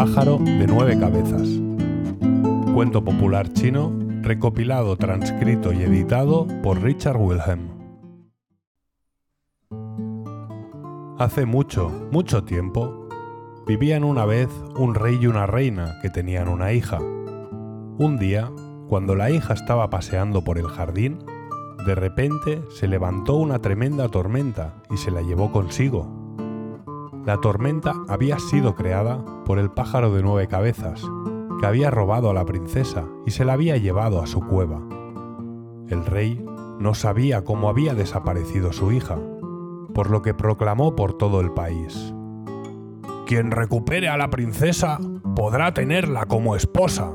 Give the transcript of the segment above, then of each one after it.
pájaro de 9 cabezas. Cuento popular chino, recopilado, transcrito y editado por Richard Wilhelm. Hace mucho, mucho tiempo, vivían una vez un rey y una reina que tenían una hija. Un día, cuando la hija estaba paseando por el jardín, de repente se levantó una tremenda tormenta y se la llevó consigo. La tormenta había sido creada por el pájaro de 9 cabezas, que había robado a la princesa y se la había llevado a su cueva. El rey no sabía cómo había desaparecido su hija, por lo que proclamó por todo el país: «Quien recupere a la princesa podrá tenerla como esposa».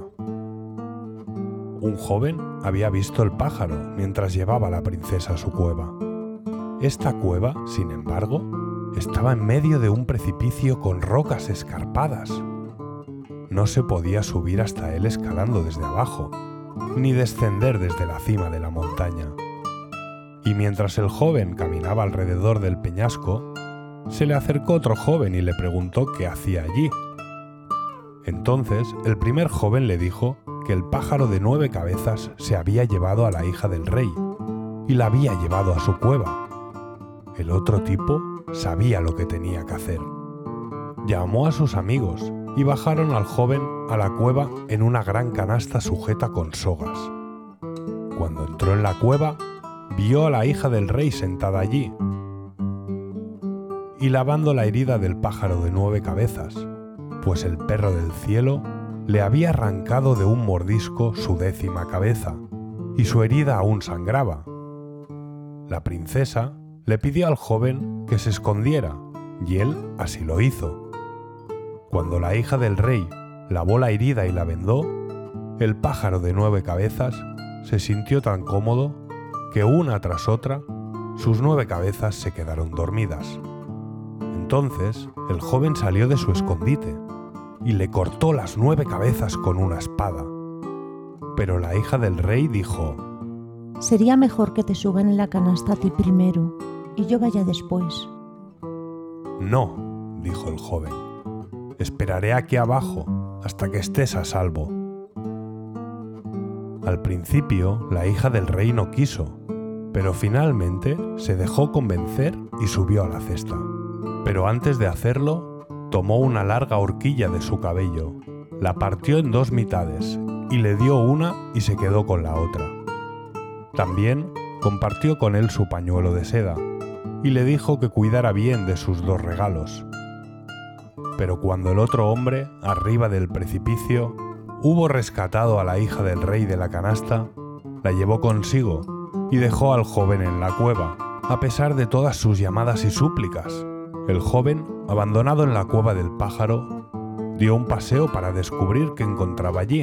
Un joven había visto el pájaro mientras llevaba a la princesa a su cueva. Esta cueva, sin embargo, estaba en medio de un precipicio con rocas escarpadas. No se podía subir hasta él escalando desde abajo, ni descender desde la cima de la montaña. Y mientras el joven caminaba alrededor del peñasco, se le acercó otro joven y le preguntó qué hacía allí. Entonces el primer joven le dijo que el pájaro de 9 cabezas se había llevado a la hija del rey y la había llevado a su cueva. El otro tipo sabía lo que tenía que hacer. Llamó a sus amigos y bajaron al joven a la cueva en una gran canasta sujeta con sogas. Cuando entró en la cueva, vio a la hija del rey sentada allí y lavando la herida del pájaro de 9 cabezas, pues el perro del cielo le había arrancado de un mordisco su 10ª cabeza y su herida aún sangraba. La princesa le pidió al joven que se escondiera y él así lo hizo. Cuando la hija del rey lavó la herida y la vendó, el pájaro de 9 cabezas se sintió tan cómodo que una tras otra sus 9 cabezas se quedaron dormidas. Entonces el joven salió de su escondite y le cortó las 9 cabezas con una espada. Pero la hija del rey dijo: «Sería mejor que te suban en la canasta a ti primero y yo vaya después». «No», dijo el joven, «esperaré aquí abajo hasta que estés a salvo». Al principio la hija del rey no quiso, pero finalmente se dejó convencer y subió a la cesta. Pero antes de hacerlo, tomó una larga horquilla de su cabello, la partió en 2 mitades y le dio una y se quedó con la otra. También compartió con él su pañuelo de seda y le dijo que cuidara bien de sus 2 regalos. Pero cuando el otro hombre, arriba del precipicio, hubo rescatado a la hija del rey de la canasta, la llevó consigo y dejó al joven en la cueva, a pesar de todas sus llamadas y súplicas. El joven, abandonado en la cueva del pájaro, dio un paseo para descubrir qué encontraba allí.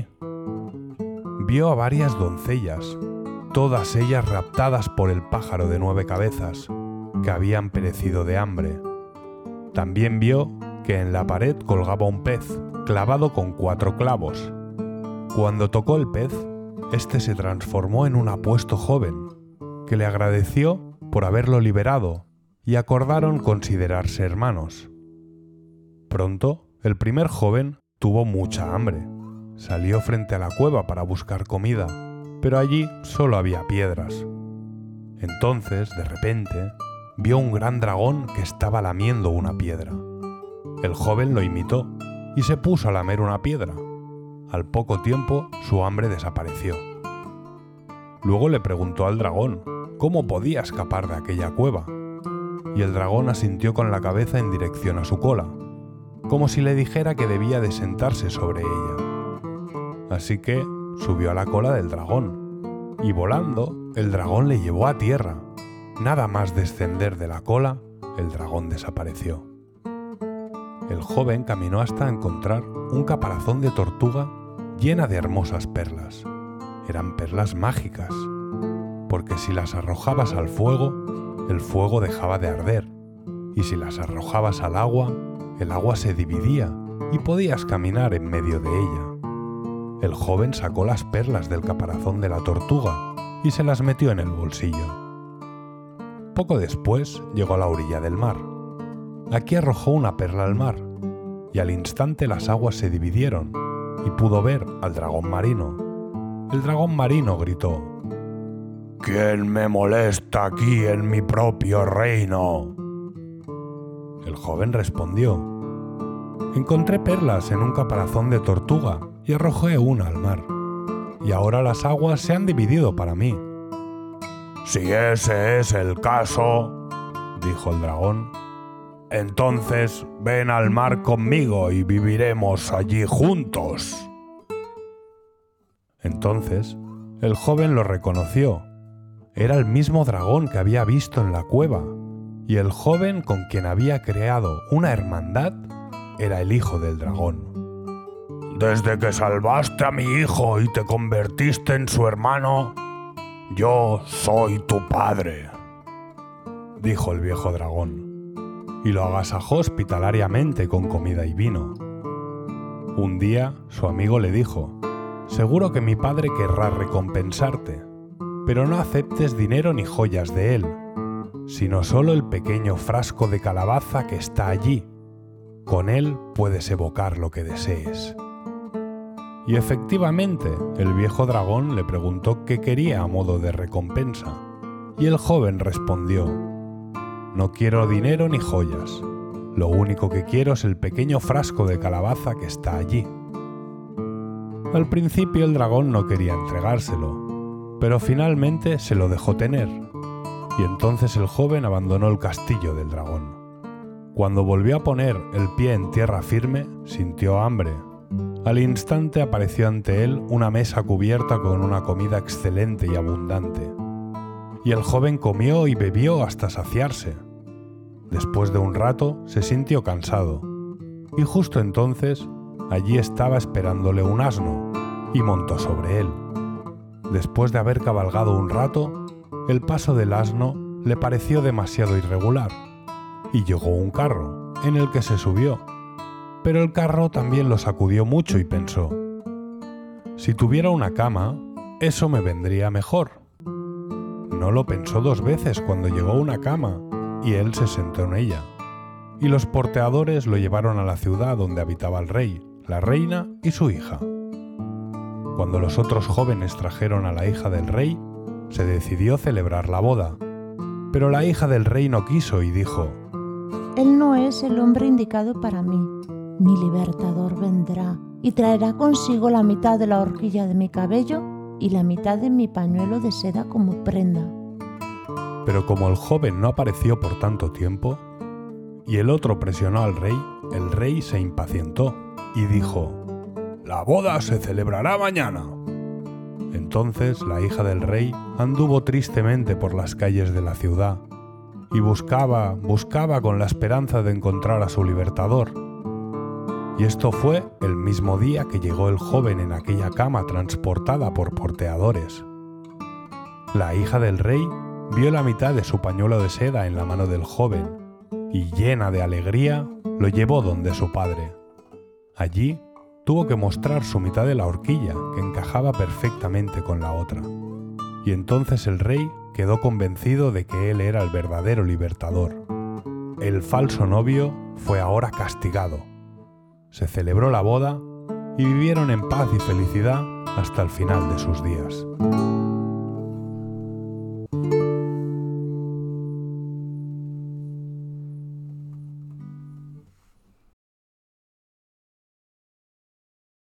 Vio a varias doncellas, todas ellas raptadas por el pájaro de 9 cabezas, que habían perecido de hambre. También vio que en la pared colgaba un pez, clavado con 4 clavos. Cuando tocó el pez, este se transformó en un apuesto joven, que le agradeció por haberlo liberado y acordaron considerarse hermanos. Pronto, el primer joven tuvo mucha hambre. Salió frente a la cueva para buscar comida, pero allí solo había piedras. Entonces, de repente, vio un gran dragón que estaba lamiendo una piedra. El joven lo imitó y se puso a lamer una piedra. Al poco tiempo, su hambre desapareció. Luego le preguntó al dragón cómo podía escapar de aquella cueva, y el dragón asintió con la cabeza en dirección a su cola, como si le dijera que debía de sentarse sobre ella. Así que subió a la cola del dragón, y volando, el dragón le llevó a tierra. Nada más descender de la cola, el dragón desapareció. El joven caminó hasta encontrar un caparazón de tortuga llena de hermosas perlas. Eran perlas mágicas, porque si las arrojabas al fuego, el fuego dejaba de arder, y si las arrojabas al agua, el agua se dividía y podías caminar en medio de ella. El joven sacó las perlas del caparazón de la tortuga y se las metió en el bolsillo. Poco después llegó a la orilla del mar. Aquí arrojó una perla al mar, y al instante las aguas se dividieron y pudo ver al dragón marino. El dragón marino gritó: «¿Quién me molesta aquí en mi propio reino?». El joven respondió: «Encontré perlas en un caparazón de tortuga y arrojé una al mar, y ahora las aguas se han dividido para mí». «Si ese es el caso», dijo el dragón, «entonces ven al mar conmigo y viviremos allí juntos». Entonces el joven lo reconoció. Era el mismo dragón que había visto en la cueva, y el joven con quien había creado una hermandad era el hijo del dragón. «Desde que salvaste a mi hijo y te convertiste en su hermano, yo soy tu padre», dijo el viejo dragón, y lo agasajó hospitalariamente con comida y vino. Un día su amigo le dijo: «Seguro que mi padre querrá recompensarte, pero no aceptes dinero ni joyas de él, sino solo el pequeño frasco de calabaza que está allí. Con él puedes evocar lo que desees». Y efectivamente, el viejo dragón le preguntó qué quería a modo de recompensa, y el joven respondió: «No quiero dinero ni joyas, lo único que quiero es el pequeño frasco de calabaza que está allí». Al principio el dragón no quería entregárselo, pero finalmente se lo dejó tener, y entonces el joven abandonó el castillo del dragón. Cuando volvió a poner el pie en tierra firme, sintió hambre. Al instante apareció ante él una mesa cubierta con una comida excelente y abundante, y el joven comió y bebió hasta saciarse. Después de un rato se sintió cansado, y justo entonces allí estaba esperándole un asno, y montó sobre él. Después de haber cabalgado un rato, el paso del asno le pareció demasiado irregular, y llegó un carro, en el que se subió. Pero el carro también lo sacudió mucho y pensó: «Si tuviera una cama, eso me vendría mejor». No lo pensó dos veces cuando llegó una cama, y él se sentó en ella. Y los porteadores lo llevaron a la ciudad donde habitaba el rey, la reina y su hija. Cuando los otros jóvenes trajeron a la hija del rey, se decidió celebrar la boda. Pero la hija del rey no quiso y dijo: «Él no es el hombre indicado para mí. Mi libertador vendrá y traerá consigo la mitad de la horquilla de mi cabello y la mitad de mi pañuelo de seda como prenda». Pero como el joven no apareció por tanto tiempo, y el otro presionó al rey, el rey se impacientó y dijo: «La boda se celebrará mañana». Entonces la hija del rey anduvo tristemente por las calles de la ciudad y buscaba con la esperanza de encontrar a su libertador. Y esto fue el mismo día que llegó el joven en aquella cama transportada por porteadores. La hija del rey vio la mitad de su pañuelo de seda en la mano del joven y, llena de alegría, lo llevó donde su padre. Allí tuvo que mostrar su mitad de la horquilla, que encajaba perfectamente con la otra. Y entonces el rey quedó convencido de que él era el verdadero libertador. El falso novio fue ahora castigado. Se celebró la boda y vivieron en paz y felicidad hasta el final de sus días.